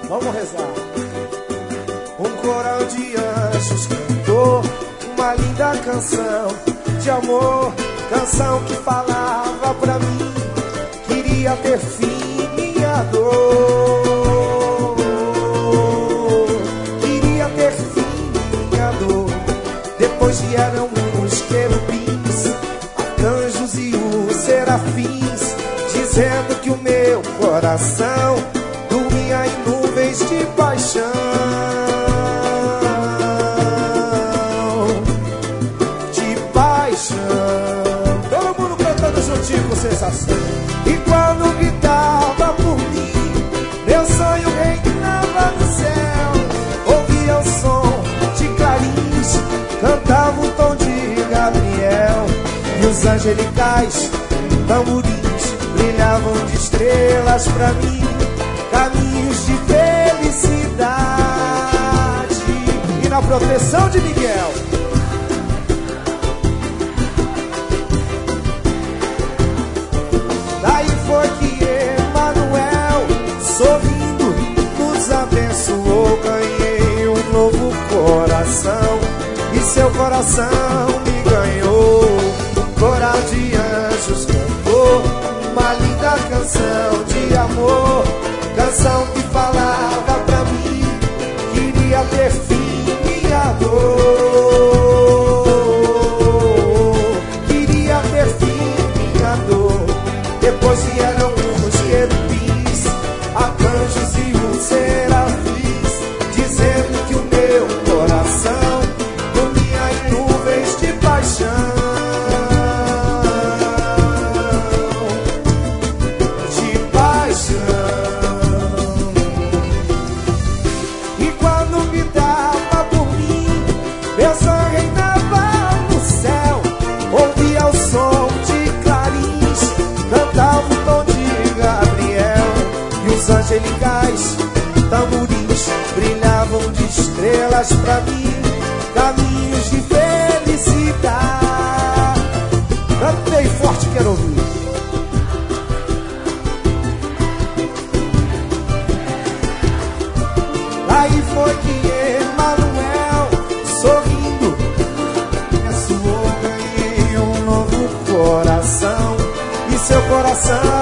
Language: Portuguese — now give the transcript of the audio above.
Vamos rezar. Um coral de anjos cantou uma linda canção de amor, canção que falava pra mim, queria ter fim minha dor, queria ter fim minha dor. Depois vieram os querubins, arcanjos e os serafins, dizendo que o meu coração dormia em nuvens de paixão, de paixão. Todo mundo cantando juntinho com sensação. E quando gritava por mim, meu sonho reinava no céu. Ouvia o som de clarins, cantava o tom de Gabriel. E os angelicais tamborins brilhavam de estrelas pra mim, caminhos de felicidade. E na proteção de Miguel, daí foi que Emanuel, sorrindo, nos abençoou. Ganhei um novo coração e seu coração me ganhou. Um coral de anjos cantou uma linda canção de amor, canção que falava pra mim, queria ter fim minha dor, queria ter fim minha dor. Depois vieram os querubins, arcanjos e os serafins, dizendo que o meu coração dormia em nuvens de paixão, de paixão. E quando me dava por mim, meu sonho reinava no céu. Ouvia o som de clarins, cantava o tom de Gabriel. E os angelicais tamborins brilhavam de estrelas pra mim, caminhos de felicidade. Canta bem forte, quero ouvir. Aí foi que Emanuel, sorrindo, me suou. Ganhei um novo coração e seu coração